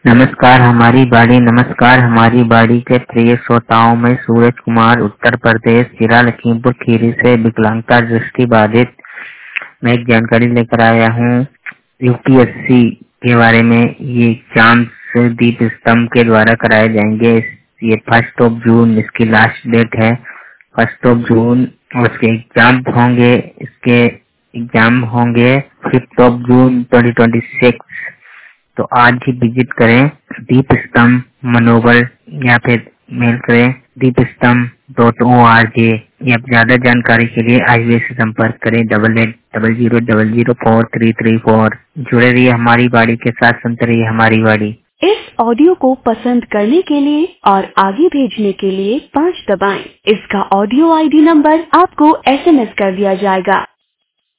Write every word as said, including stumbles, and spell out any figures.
नमस्कार हमारी बाड़ी नमस्कार हमारी बाड़ी के प्रिय श्रोताओं में सूरज कुमार उत्तर प्रदेश जिला लखीमपुर खीरी से विकलांगता दृष्टि बाधित मैं एक जानकारी लेकर आया हूँ यूपीएससी के बारे में। ये एग्जाम दीप स्तंभ के द्वारा कराए जाएंगे। ये फर्स्ट ऑफ जून इसकी लास्ट डेट है, फर्स्ट ऑफ जून। और इसके एग्जाम होंगे इसके एग्जाम होंगे fifth of June twenty twenty six. तो आज ही विजिट करें दीप स्तंभ मनोबल या फिर मेल करें दीप स्तंभ डॉट ओ आर जी। या ज्यादा जानकारी के लिए आई से संपर्क करें double eight double zero double zero four three three four. जुड़े रहिए हमारी बाड़ी के साथ, सुनते रहिए हमारी बाड़ी। इस ऑडियो को पसंद करने के लिए और आगे भेजने के लिए पाँच दबाएं। इसका ऑडियो आईडी नंबर आपको एसएमएस कर दिया जाएगा।